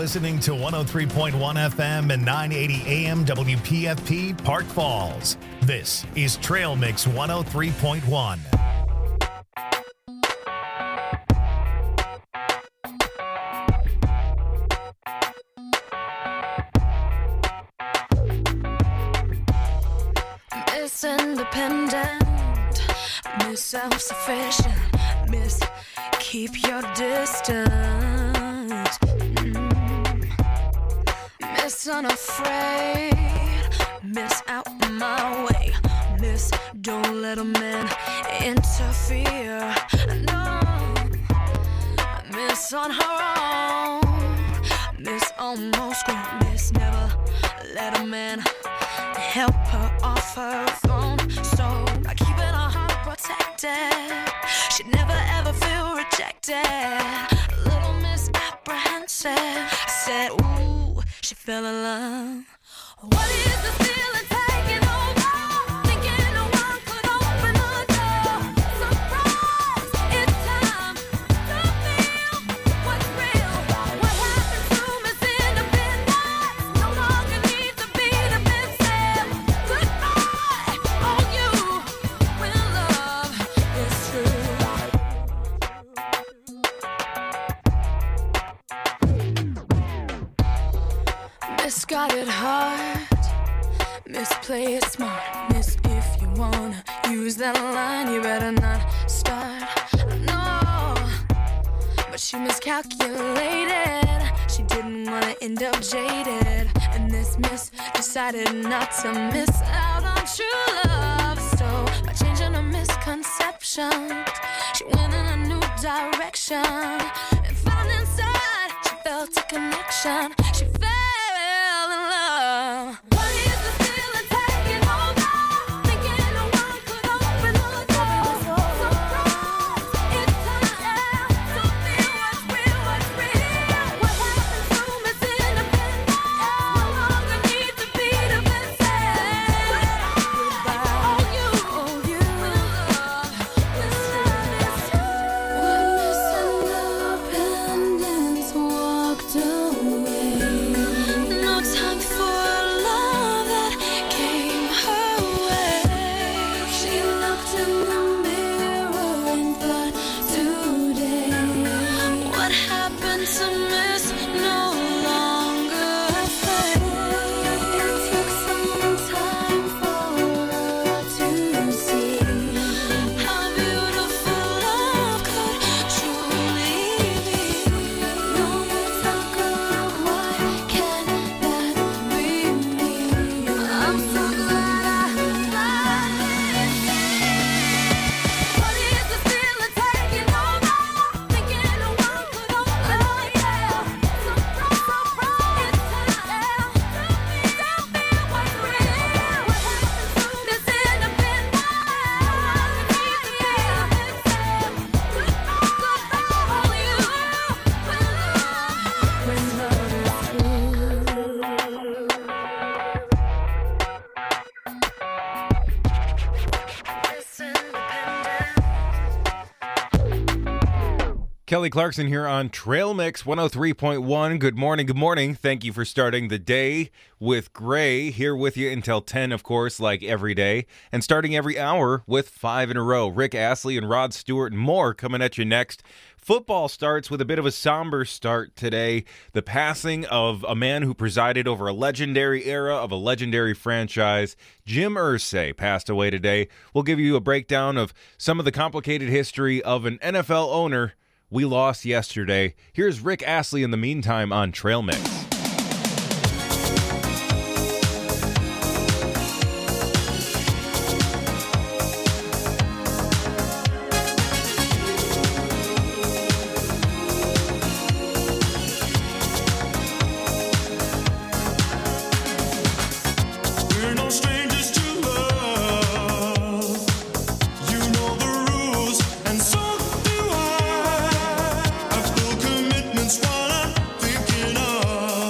listening to 103.1 FM and 980 AM WPFP Park Falls. This is Trail Mix 103.1. Miss Independent, Miss Self-Sufficient, Miss Keep Your Distance, Miss Unafraid, Miss Out My Way, Miss Don't Let a Man Interfere, no, Miss On Her Own, Miss Almost Grown, Miss Never Let a Man help her off her throne. So by keeping her heart protected, she'd never ever feel rejected. A little misapprehensive, I said, ooh, she fell in love. What is the feeling taking over? Thinking no one could open the door. Surprise, it's time to feel what's real. What happened to Miss Independence no longer needs to be defensive. Goodbye, all you when love is true. Miss got it hard. Miss play it smart. Miss if you wanna use that line, you better not start. No, but she miscalculated. She didn't wanna end up jaded. And this miss decided not to miss out on true love. So by changing her misconceptions, she went in a new direction and found inside she felt a connection. She fell in love. What is the feeling taking over? Thinking no one could open the door. Surprise, it's time to feel what's real, what's real. What happened to Miss Independence no longer needs to be defensive. Goodbye, all you when love is true. When Miss Independence walked away, no time for love that came her way. She looked in the mirror and thought, today, what happened to Miss no longer afraid? It took some time for her to see how beautiful love could truly be. No more talk of why can't that be me? I'm so glad I finally see. What is the feeling taking over? Thinking no one could open the door. Surprise, surprise, it's time to feel what's real. What happened to Miss Independence? Needs to be defensive. Goodbye, all you when love is true. Miss Independence. Kelly Clarkson here on Trail Mix 103.1. Good morning. Good morning. Thank you for starting the day with Gray here with you until 10, of course, like every day. And starting every hour with 5 in a row. Rick Astley and Rod Stewart and more coming at you next. Football starts with a bit of a somber start today. The passing of a man who presided over a legendary era of a legendary franchise. Jim Irsay passed away today. We'll give you a breakdown of some of the complicated history of an NFL owner we lost yesterday. Here's Rick Astley in the meantime on Trail Mix. We're no strangers to love. You know the rules, and so do I. I feel commitment's what I'm thinking of.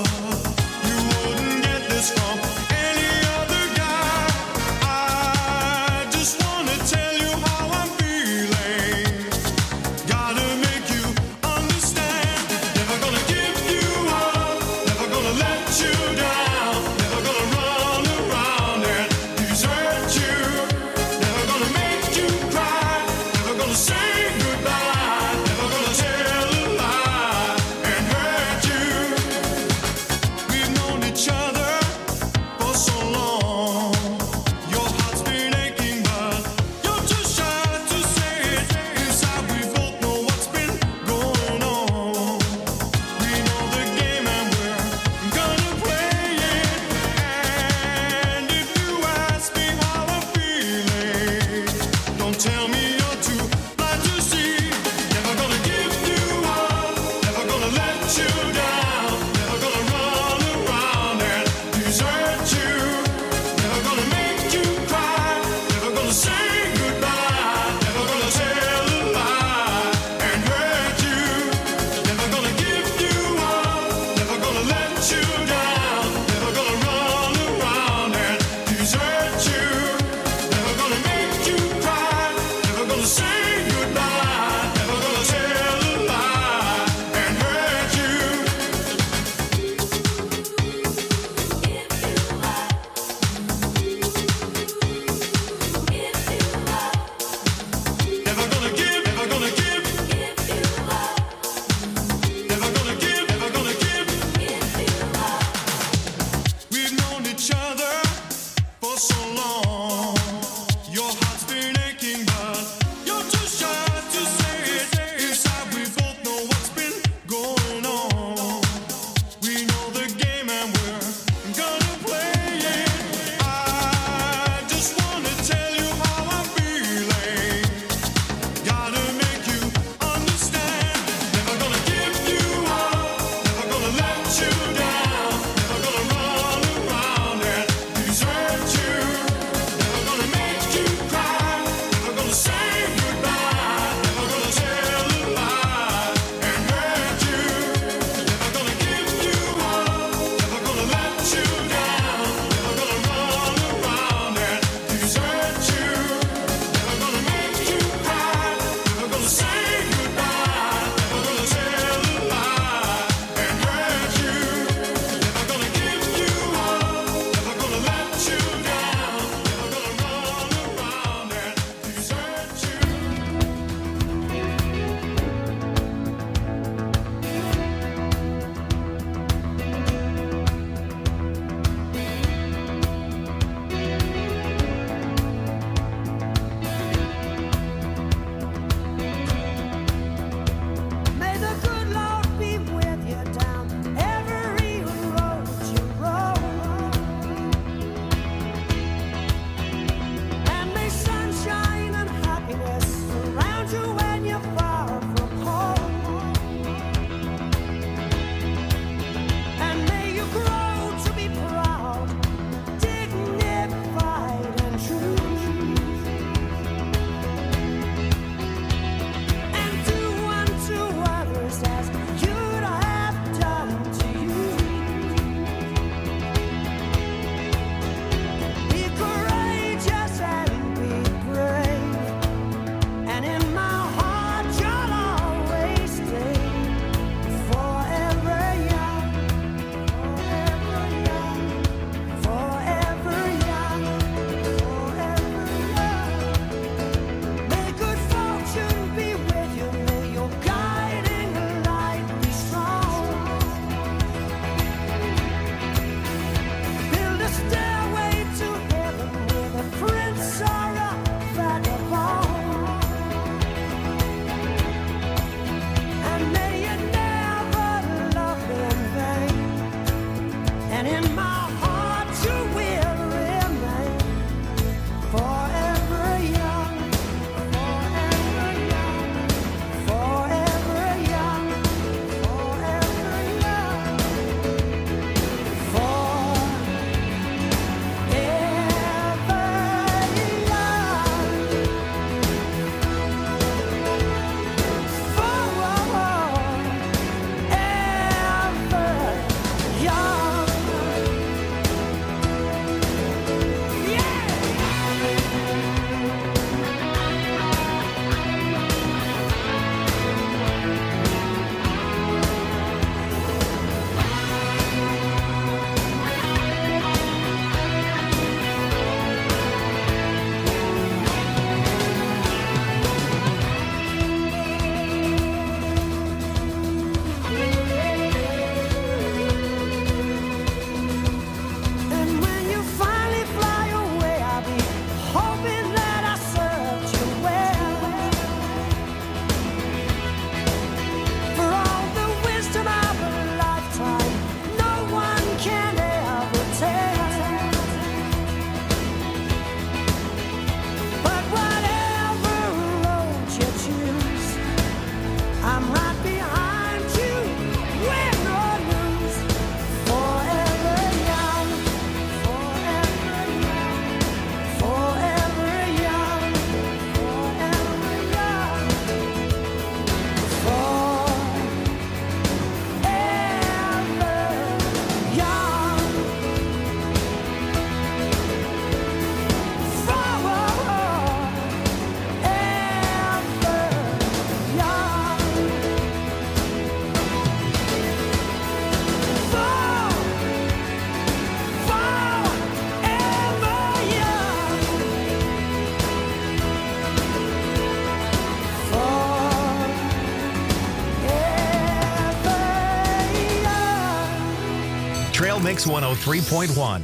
Mix 103.1.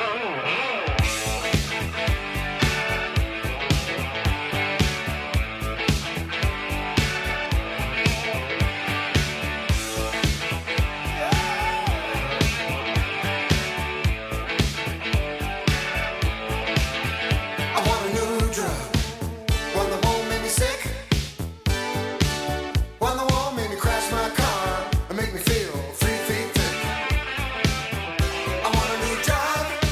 I want a new drug, one that won't make me sick, one that won't make me crash my car and make me feel 3 feet thick. I want a new drug,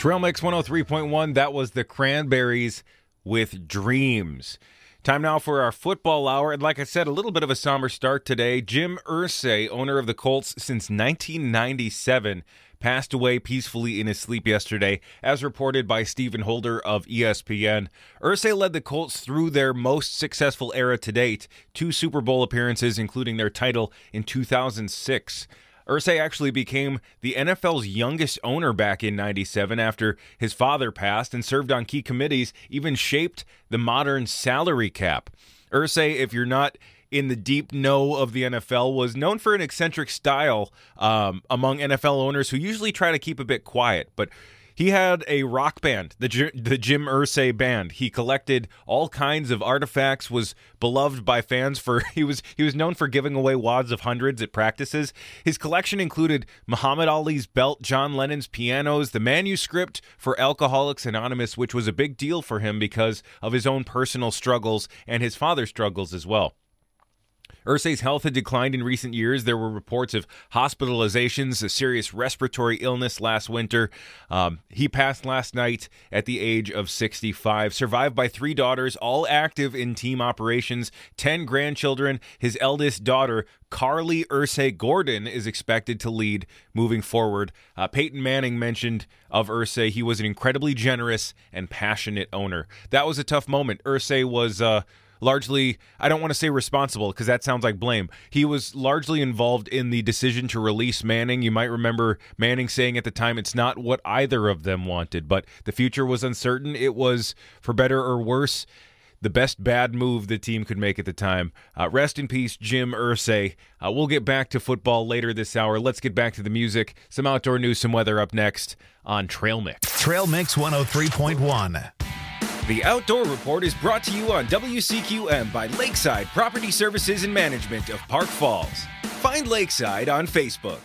Trail Mix 103.1, that was the Cranberries with Dreams. Time now for our football hour, and like I said, a little bit of a somber start today. Jim Irsay, owner of the Colts since 1997, passed away peacefully in his sleep yesterday, as reported by Stephen Holder of ESPN. Irsay led the Colts through their most successful era to date, 2 Super Bowl appearances, including their title in 2006. Irsay actually became the NFL's youngest owner back in 97 after his father passed, and served on key committees, even shaped the modern salary cap. Irsay, if you're not in the deep know of the NFL, was known for an eccentric style among NFL owners who usually try to keep a bit quiet, but he had a rock band, the Jim Irsay Band. He collected all kinds of artifacts, was beloved by fans for he was known for giving away wads of hundreds at practices. His collection included Muhammad Ali's belt, John Lennon's pianos, the manuscript for Alcoholics Anonymous, which was a big deal for him because of his own personal struggles and his father's struggles as well. Irsay's health had declined in recent years. There were reports of hospitalizations, a serious respiratory illness last winter. He passed last night at the age of 65, survived by 3 daughters, all active in team operations, 10 grandchildren. His eldest daughter, Carly Irsay Gordon, is expected to lead moving forward. Peyton Manning mentioned of Irsay, he was an incredibly generous and passionate owner. That was a tough moment. Irsay was largely, I don't want to say responsible because that sounds like blame. He was largely involved in the decision to release Manning. You might remember Manning saying at the time, it's not what either of them wanted, but the future was uncertain. It was, for better or worse, the best bad move the team could make at the time. Rest in peace, Jim Irsay. We'll get back to football later this hour. Let's get back to the music. Some outdoor news, some weather up next on Trail Mix. Trail Mix 103.1. The Outdoor Report is brought to you on WCQM by Lakeside Property Services and Management of Park Falls. Find Lakeside on Facebook.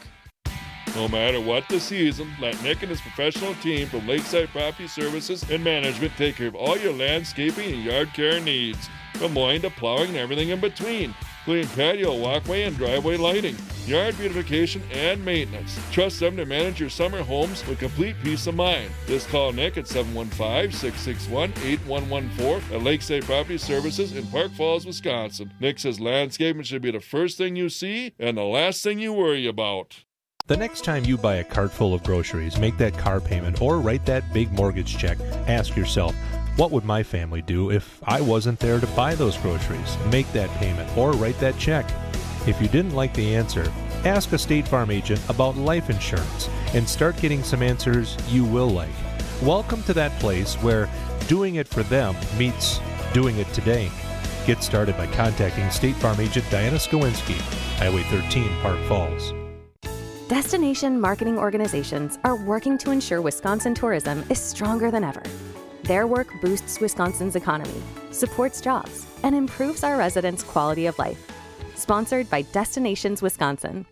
No matter what the season, let Nick and his professional team from Lakeside Property Services and Management take care of all your landscaping and yard care needs, from mowing to plowing and everything in between, including patio, walkway, and driveway lighting, yard beautification, and maintenance. Trust them to manage your summer homes with complete peace of mind. Just call Nick at 715-661-8114 at Lakeside Property Services in Park Falls, Wisconsin. Nick says landscaping should be the first thing you see and the last thing you worry about. The next time you buy a cart full of groceries, make that car payment, or write that big mortgage check, ask yourself, what would my family do if I wasn't there to buy those groceries, make that payment, or write that check? If you didn't like the answer, ask a State Farm agent about life insurance and start getting some answers you will like. Welcome to that place where doing it for them meets doing it today. Get started by contacting State Farm agent Diana Skowinski, Highway 13, Park Falls. Destination marketing organizations are working to ensure Wisconsin tourism is stronger than ever. Their work boosts Wisconsin's economy, supports jobs, and improves our residents' quality of life. Sponsored by Destinations Wisconsin.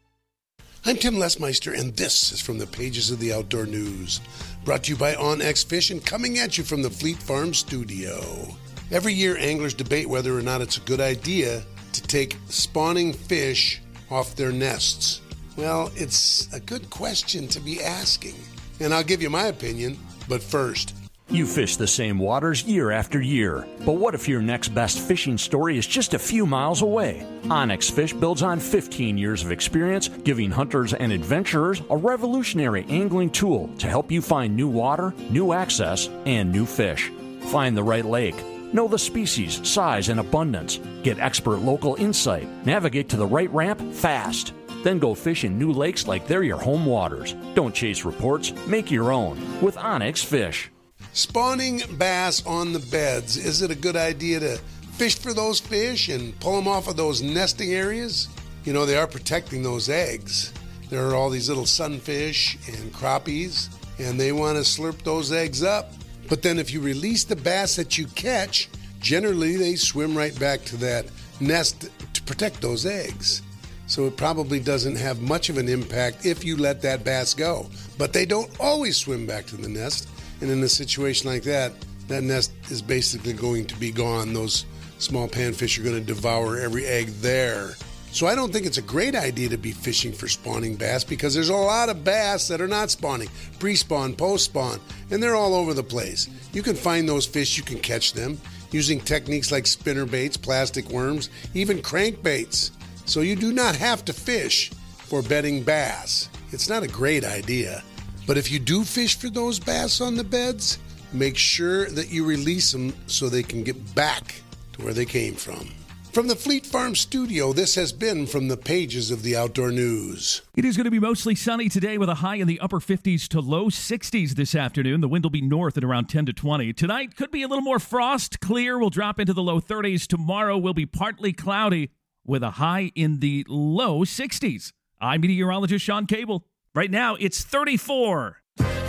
I'm Tim Lesmeister, and this is from the pages of the Outdoor News. Brought to you by OnX Fish and coming at you from the Fleet Farm studio. Every year, anglers debate whether or not it's a good idea to take spawning fish off their nests. Well, it's a good question to be asking, and I'll give you my opinion, but first. You fish the same waters year after year, but what if your next best fishing story is just a few miles away? OnX Fish builds on 15 years of experience, giving hunters and adventurers a revolutionary angling tool to help you find new water, new access, and new fish. Find the right lake. Know the species, size, and abundance. Get expert local insight. Navigate to the right ramp fast. Then go fish in new lakes like they're your home waters. Don't chase reports, make your own with OnX Fish. Spawning bass on the beds. Is it a good idea to fish for those fish and pull them off of those nesting areas? You know, they are protecting those eggs. There are all these little sunfish and crappies, and they want to slurp those eggs up. But then if you release the bass that you catch, generally they swim right back to that nest to protect those eggs. So it probably doesn't have much of an impact if you let that bass go. But they don't always swim back to the nest. And in a situation like that, that nest is basically going to be gone. Those small panfish are going to devour every egg there. So I don't think it's a great idea to be fishing for spawning bass because there's a lot of bass that are not spawning, pre-spawn, post-spawn, and they're all over the place. You can find those fish, you can catch them using techniques like spinner baits, plastic worms, even crankbaits. So you do not have to fish for bedding bass. It's not a great idea. But if you do fish for those bass on the beds, make sure that you release them so they can get back to where they came from. From the Fleet Farm studio, this has been From the Pages of the Outdoor News. It is going to be mostly sunny today with a high in the upper 50s to low 60s this afternoon. The wind will be north at around 10 to 20. Tonight could be a little more frost. Clear will drop into the low 30s. Tomorrow will be partly cloudy with a high in the low 60s. I'm meteorologist Sean Cable. Right now, it's 34.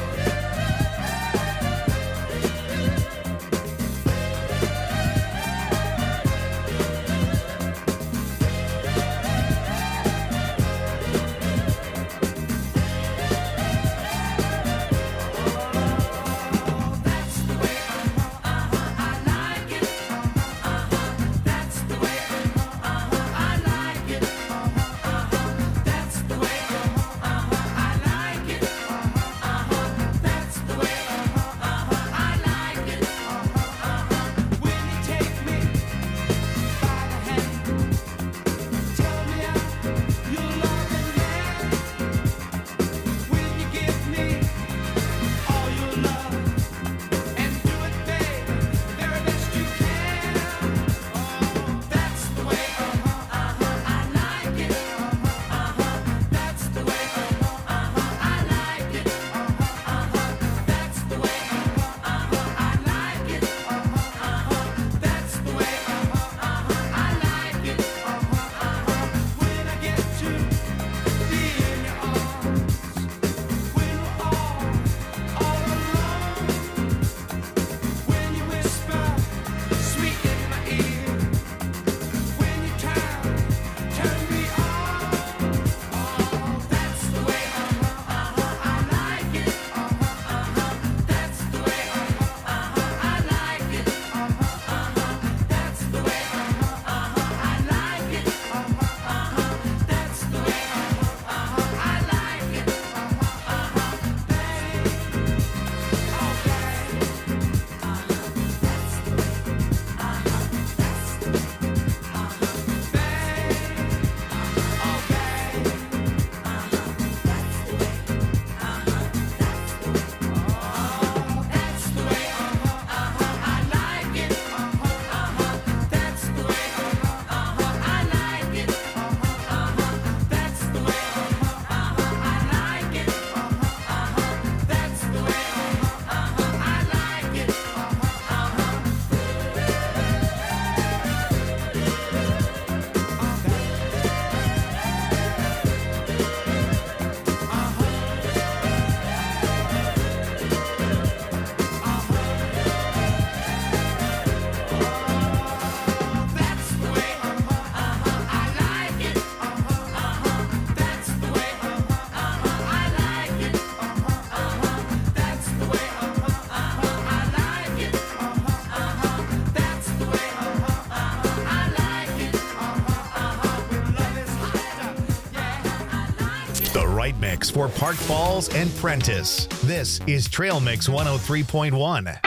Right mix for Park Falls and Prentice. This is Trail Mix 103.1.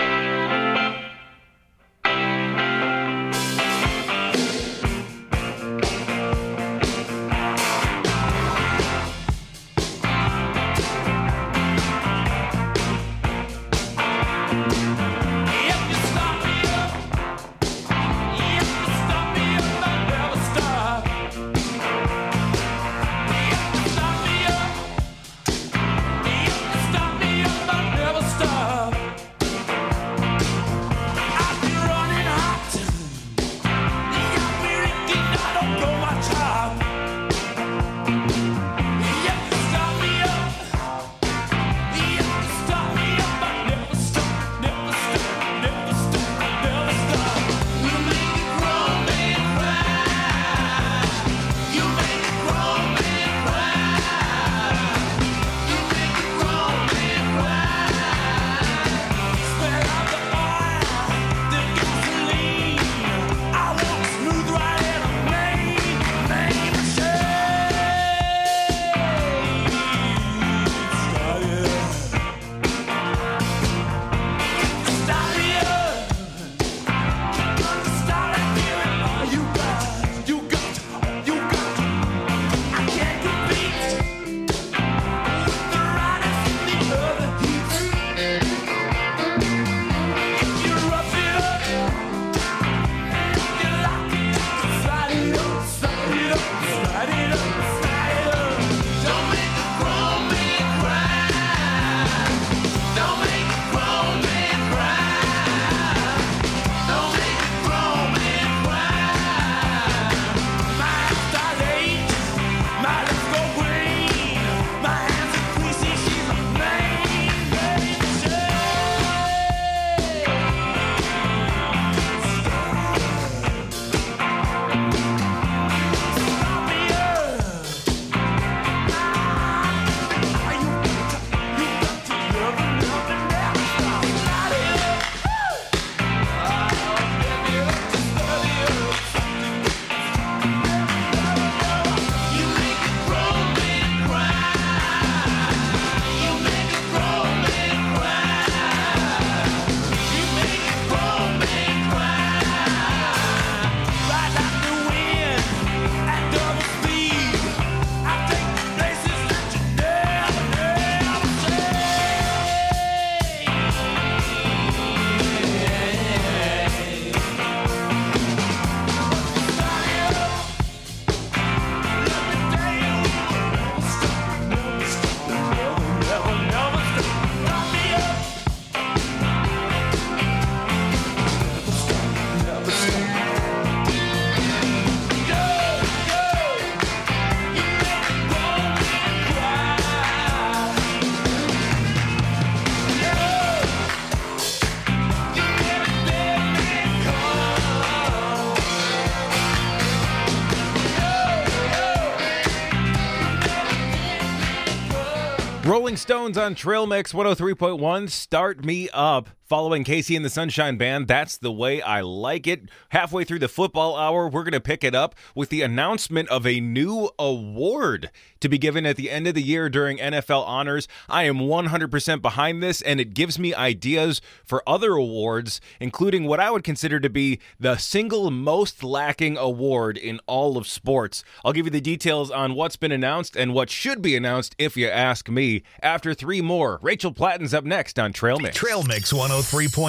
Rolling Stones on Trail Mix 103.1. Start Me Up. Following Casey and the Sunshine Band, That's the Way I Like It. Halfway through the football hour, we're going to pick it up with the announcement of a new award to be given at the end of the year during NFL Honors. I am 100% behind this, and it gives me ideas for other awards, including what I would consider to be the single most lacking award in all of sports. I'll give you the details on what's been announced and what should be announced if you ask me. After 3 more, Rachel Platten's up next on Trail Mix. Trail Mix 103.1.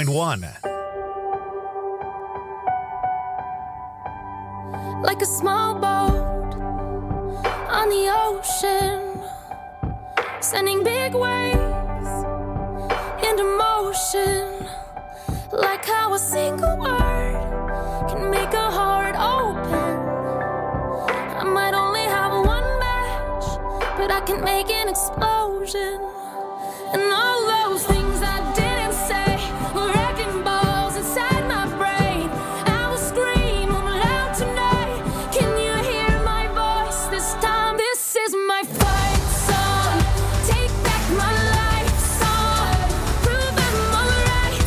Like a small boat on the ocean, sending big waves into motion. Like how a single word can make a heart open. I might only have one match, but I can make an explosion. And all those things I didn't say were wrecking balls inside my brain. I will scream loud tonight. Can you hear my voice this time? This is my fight song. Take back my life song. Prove I'm alright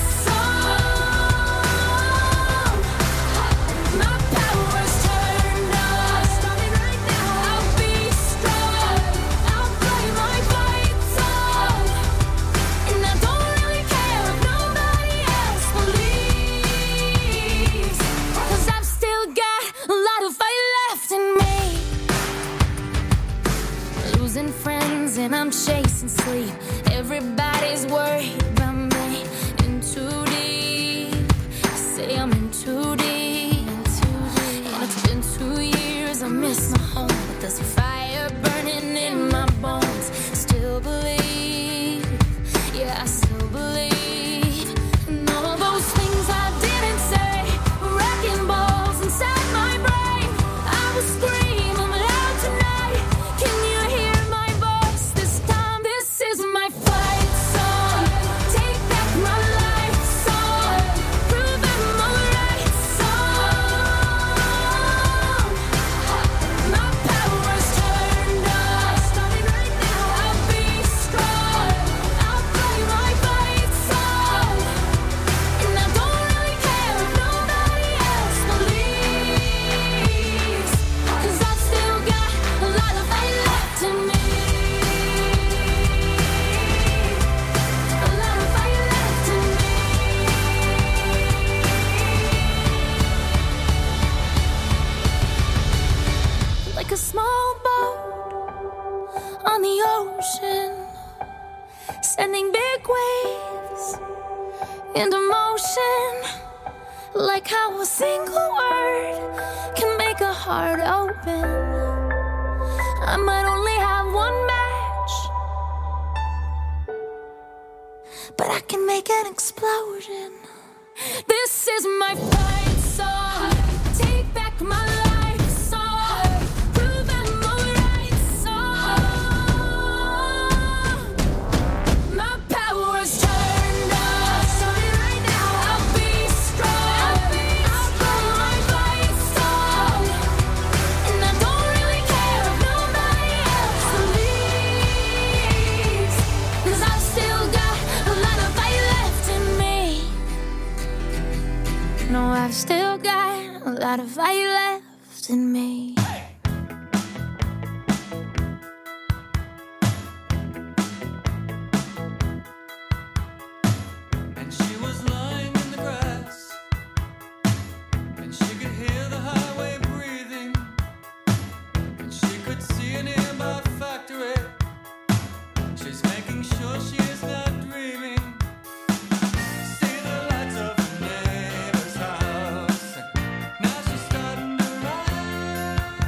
song. My power's turned on. Starting right now. I'll be strong. I'll play my fight song. And I don't really care if nobody else believes, 'cause I've still got a lot of fight left in me. Losing friends and I'm chasing sleep. Everybody's worried about me. In too deep. Say I'm in too deep. And it's been 2 years, I miss my home. But there's a fire burning in my bones. Still believe. Yeah, I still believe. And all those things I didn't say were wrecking balls inside my brain. I will scream loud tonight. Can you hear my voice this time? This is my fight song. Take back my life song. Prove I'm alright song. My power's turned on. Starting right now. I'll be strong. I'll play my fight song. And I don't really care if nobody else believes, 'cause I've still got a lot of fight left in me. A lot of fight left in me. Like a small boat on the ocean, sending big waves into motion. Like how a single word can make a heart open. I might only have one match, but I can make an explosion. This is my fight song. Take back my life song. Prove I'm alright song. My power's turned on. Starting right now. I'll be strong. I'll play my fight song. And I don't really care if nobody else believes, 'cause I've still got a lot of fight left in me. No, I've still got a lot of fight left in me. And she was lying in the grass, and she could hear the highway breathing, and she could see a nearby factory. She's making sure she is not dreaming. See the lights of her neighbor's house. Now she's starting to rise.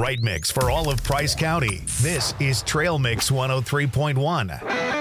right mix for all of Price County. This is Trail Mix 103.1.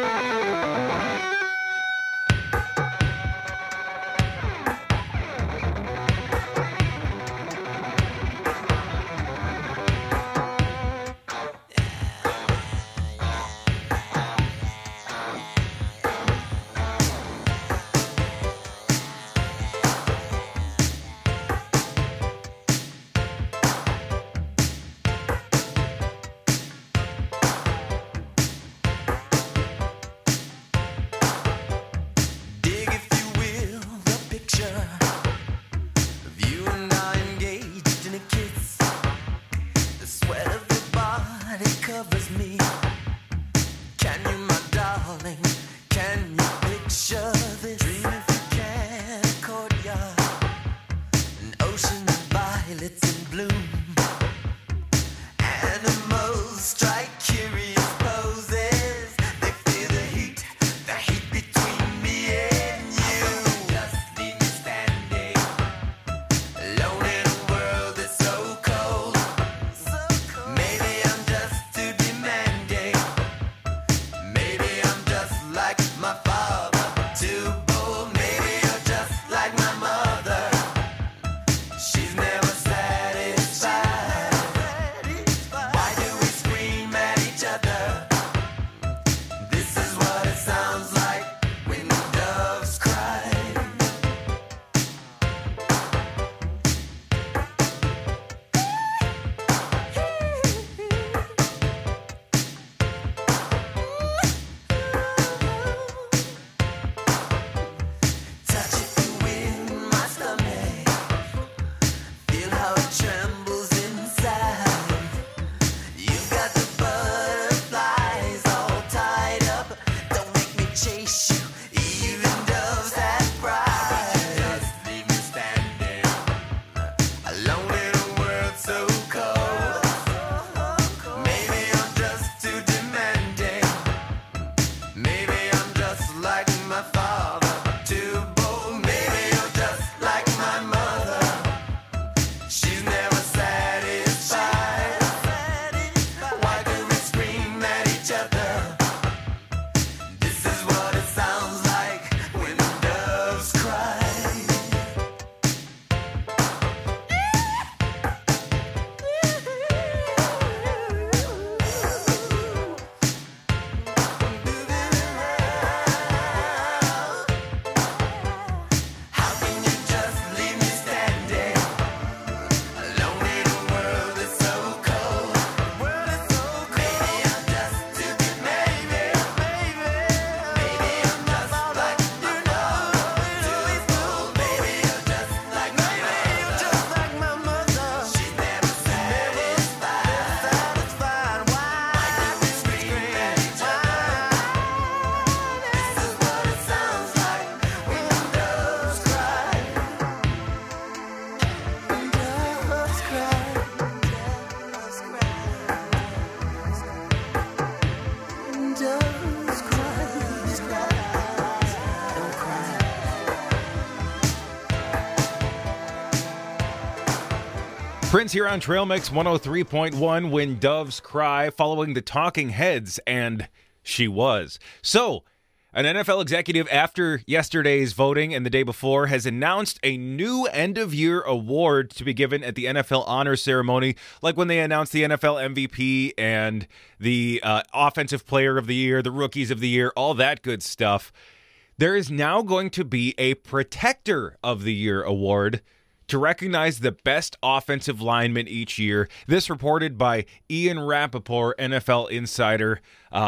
Prince here on Trail Mix 103.1, When Doves Cry, following the Talking Heads, and She Was. So, an NFL executive after yesterday's voting and the day before has announced a new end-of-year award to be given at the NFL Honors Ceremony, like when they announced the NFL MVP and the Offensive Player of the Year, the Rookies of the Year, all that good stuff. There is now going to be a Protector of the Year award to recognize the best offensive lineman each year. This reported by Ian Rappaport, NFL insider.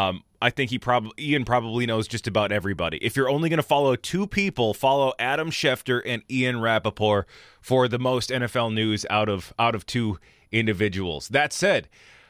I think Ian probably knows just about everybody. If you're only going to follow two people, follow Adam Schefter and Ian Rappaport for the most NFL news out of two individuals. That said,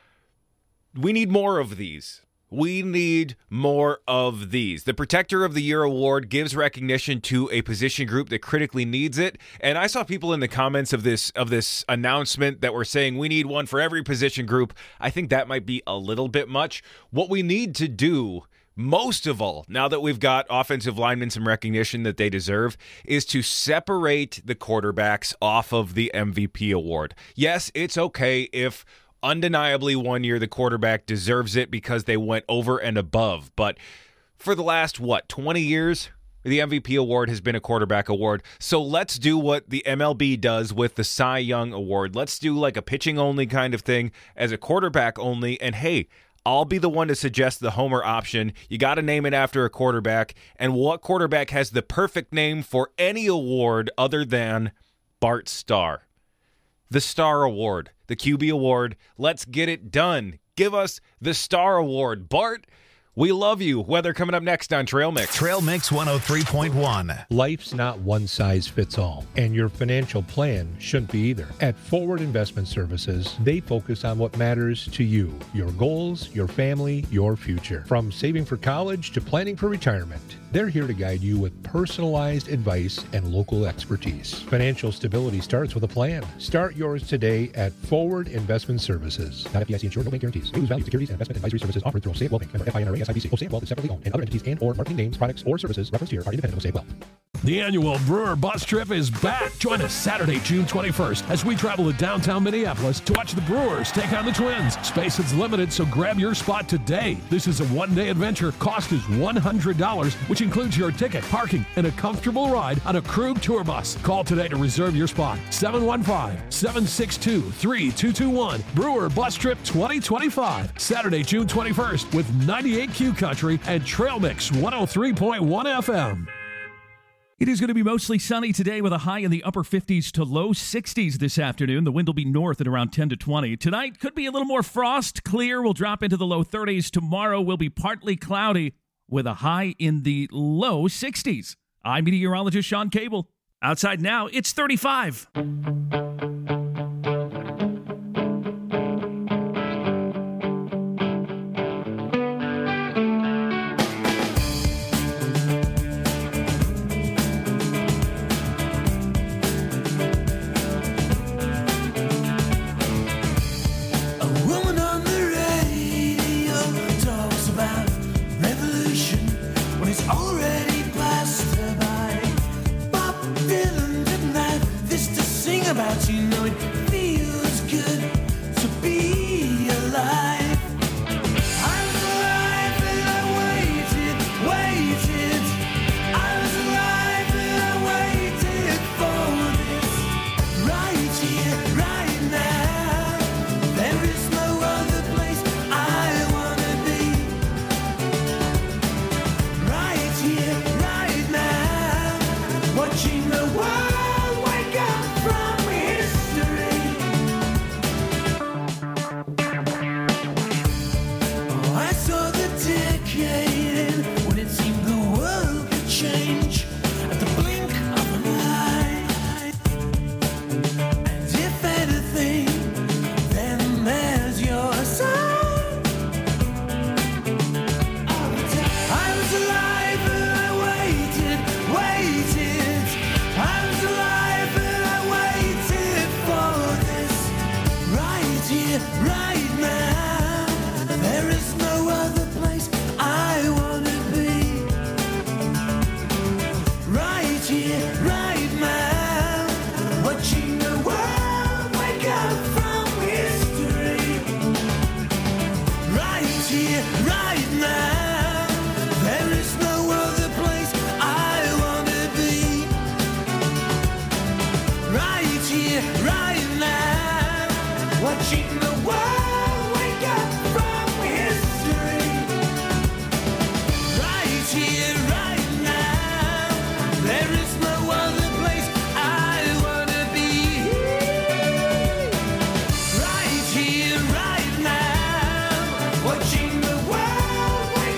we need more of these. We need more of these. The Protector of the Year award gives recognition to a position group that critically needs it. And I saw people in the comments of this announcement that were saying we need one for every position group. I think that might be a little bit much. What we need to do most of all, now that we've got offensive linemen some recognition that they deserve, is to separate the quarterbacks off of the MVP award. Yes, it's okay if undeniably one year the quarterback deserves it because they went over and above, but for the last, 20 years, the MVP award has been a quarterback award. So let's do what the MLB does with the Cy Young award. Let's do like a pitching only kind of thing as a quarterback only. And hey, I'll be the one to suggest the homer option. You got to name it after a quarterback. And what quarterback has the perfect name for any award other than Bart Starr? The Star Award, the QB Award. Let's get it done. Give us the Star Award. Bart, we love you. Weather coming up next on Trail Mix. Trail Mix 103.1. Life's not one size fits all, and your financial plan shouldn't be either. At Forward Investment Services, they focus on what matters to you, your goals, your family, your future. From saving for college to planning for retirement, they're here to guide you with personalized advice and local expertise. Financial stability starts with a plan. Start yours today at Forward Investment Services. Not FDIC insured, no bank guarantees. May lose value. Securities and investment advisory services offered through Osage Wealth Bank. Member FINRA SIPC. Osage Wealth is separately owned, and other entities and or marketing names, products, or services referenced here are independent of Osage Wealth. The annual Brewer Bus Trip is back. Join us Saturday, June 21st as we travel to downtown Minneapolis to watch the Brewers take on the Twins. Space is limited, so grab your spot today. This is a one-day adventure. Cost is $100, which includes your ticket, parking, and a comfortable ride on a Krug tour bus. Call today to reserve your spot. 715-762-3221. Brewer Bus Trip 2025. Saturday, June 21st with 98Q Country and Trail Mix 103.1 FM. It is going to be mostly sunny today with a high in the upper 50s to low 60s this afternoon. The wind will be north at around 10 to 20. Tonight could be a little more frost. Clear will drop into the low 30s. Tomorrow will be partly cloudy with a high in the low 60s. I'm meteorologist Sean Cable. Outside now, it's 35. About you know it feels good to be alive. I was alive and I waited. I was alive and I waited for this. Right here, right now. There is no other place I wanna be. Right here, right now. Watching the world wake up from I saw the decade when it seemed the world could change at the blink of an eye. And if anything, then there's your sign. I was alive and I waited. I was alive and I waited for this. Right here, right now. There is no other place I wanna be. Right here, right now. Watching the world wake up from history. Right here, right now. There is no other place I wanna be. Right here, right now. Watching the world wake up from history. Right here, right now. There is no other place I wanna be. Right here, right now. Watching the world wake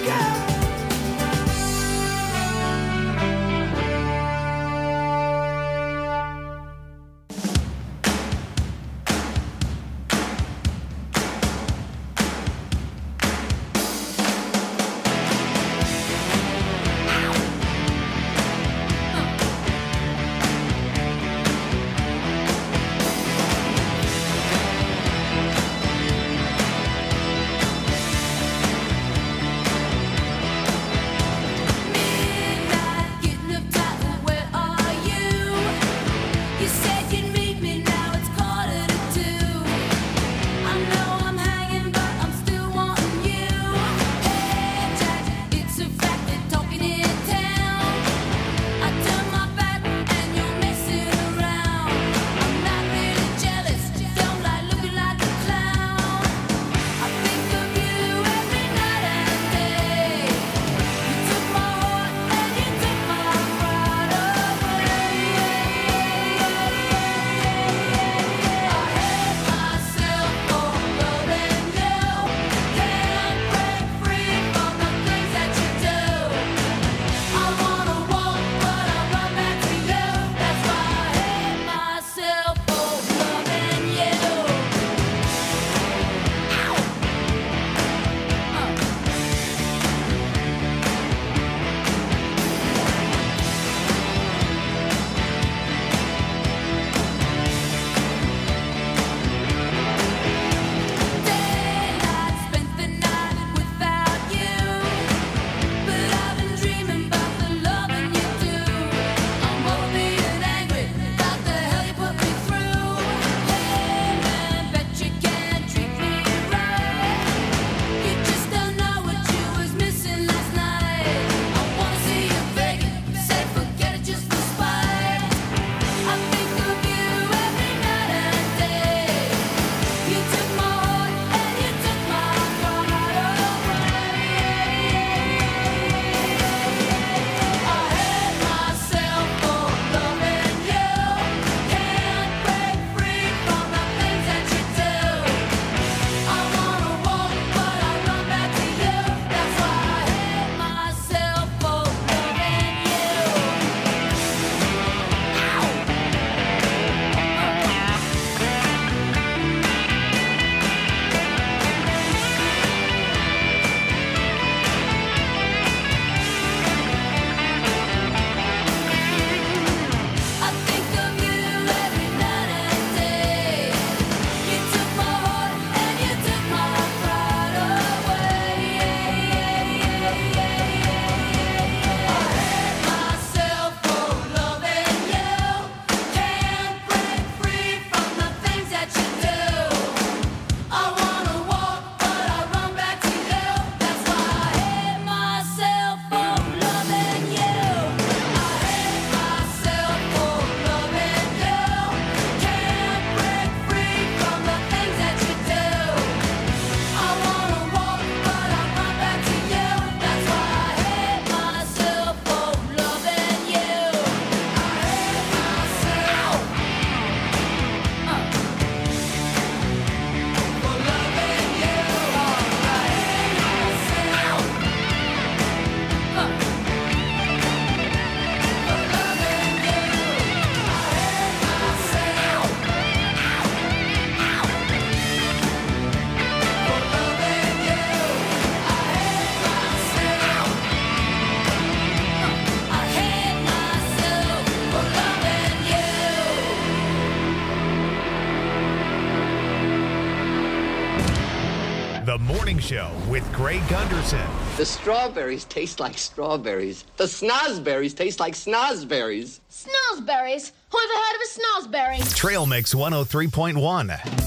Morning Show with Greg Gunderson. The strawberries taste like strawberries. The snozberries taste like snozberries. Snozberries? Who ever heard of a snozberry? Trail Mix 103.1.